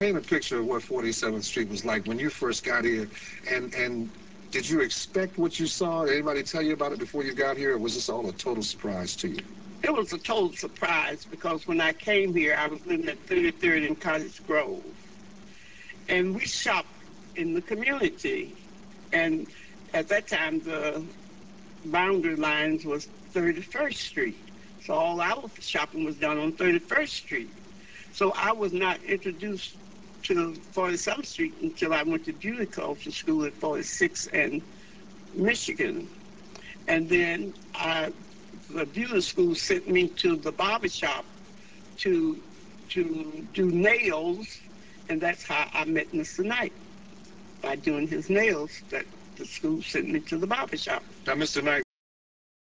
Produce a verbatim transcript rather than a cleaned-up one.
Paint a picture of what forty-seventh Street was like when you first got here, and and did you expect what you saw? Did anybody tell you about it before you got here, or was this all a total surprise to you? It was a total surprise because when I came here, I was living at thirty-third and Cottage Grove, and we shopped in the community. And at that time, the boundary lines was thirty-first Street. So all our shopping was done on thirty-first Street. So I was not introduced to forty-seventh Street until I went to beauty culture school at forty-sixth and Michigan. And then I, the beauty school sent me to the barber shop to, to do nails, and that's how I met Mister Knight, by doing his nails. That the school sent me to the barber shop. Now, Mister Knight,